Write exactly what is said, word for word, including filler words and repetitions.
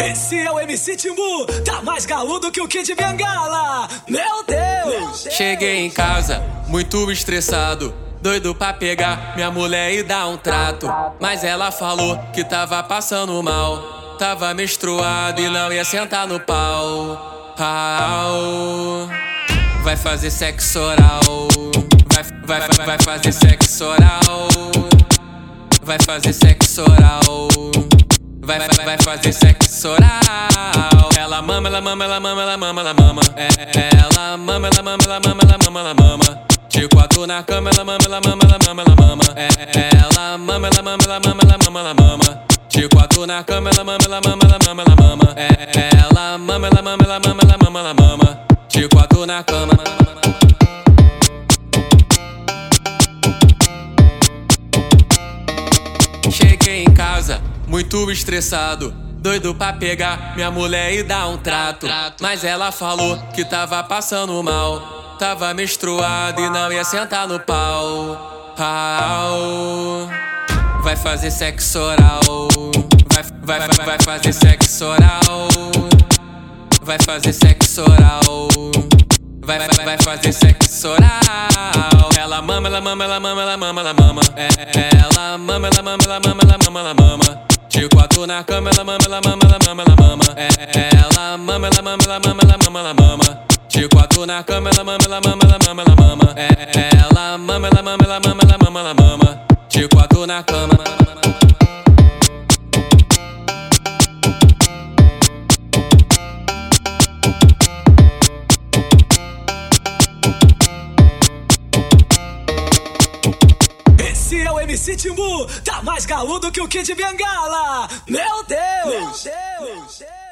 Esse é o M C Timbu, tá mais gaúdo que o Kid Bengala. Meu Deus! Cheguei em casa, muito estressado, doido pra pegar minha mulher e dar um trato. Mas ela falou que tava passando mal, tava menstruado e não ia sentar no pau. Au. Vai fazer sexo oral, vai, vai, vai, vai fazer sexo oral, vai fazer sexo oral, vai, vai, vai fazer sexo oral. Ela mama, ela mama, ela mama, ela mama, ela mama. É, ela mama, ela mama, ela mama, ela mama, ela mama. De quatro na cama, ela mama, ela mama, ela mama, ela mama. É, ela mama, ela mama, ela mama, ela mama, ela mama. De quatro na cama, ela mama, ela mama, ela mama, ela mama. É, ela mama, ela mama, ela mama, ela mama, ela mama. De quatro na cama. Cheguei em casa, muito estressado, doido pra pegar minha mulher e dar um trato. Mas ela falou que tava passando mal, tava menstruado e não ia sentar no pau. Au. Vai fazer sexo oral, vai, vai, vai, vai fazer sexo oral, vai fazer sexo oral, vai, vai, vai fazer sexo oral. Ela mama, ela mama, ela mama, ela mama, ela mama. É, ela mama, ela mama, ela mama, ela mama, ela mama. De quatro na cama, ela mama, ela mama, ela mama, ela mama. É, ela mama, ela mama, ela mama, ela mama, ela mama. De quatro na cama, ela mama, ela mama, ela mama, ela mama. É, ela mama, ela mama, ela mama, ela mama, ela mama. De quatro na cama. Esse é o M C Timbu, tá mais gaúdo que o Kid Bengala. Meu Deus! Meu Deus!